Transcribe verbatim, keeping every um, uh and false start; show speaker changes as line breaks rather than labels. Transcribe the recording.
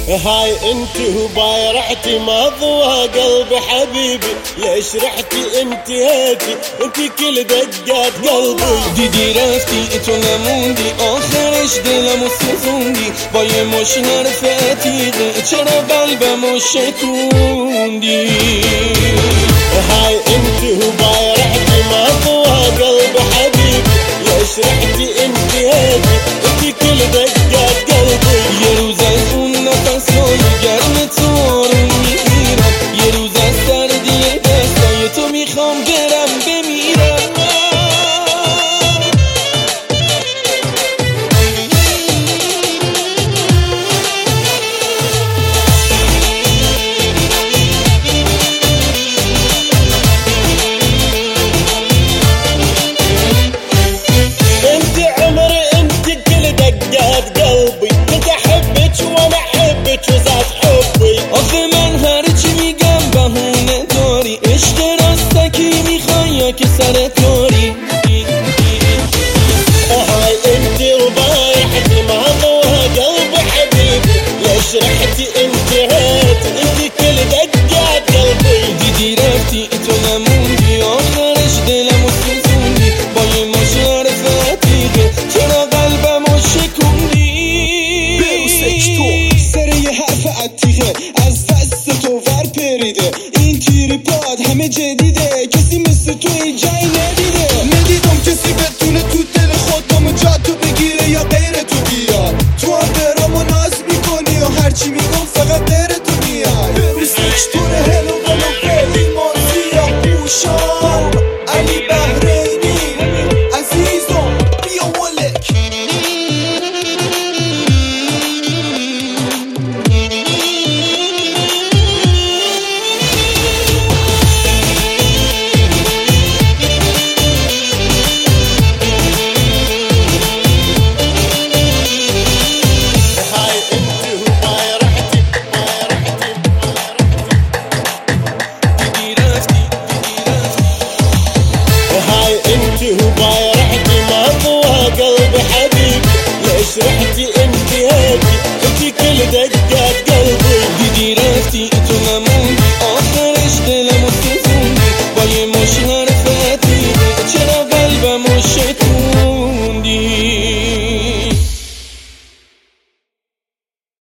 هاي انت وبايرعتي مضوى قلبي حبيبي، ليش رحتي انت هاتي انت كل دقات قلبي.
دیدی رفتی تو نموندی آخرش دلمو سوزوندی با یه مش حرف عتیقه چرا قلبمو شکوندی.
هاي انت وبايرعتي مضوى قلبي حبيبي، ليش رحتي انت هاتي انت كل دقات قلبي.
یه روز از اون نفسای گرم تو آروم میگیرم، یه روز از سردی دستای تو میخوام برم بمیرم.
انت عمري انت كل دقات قلبي،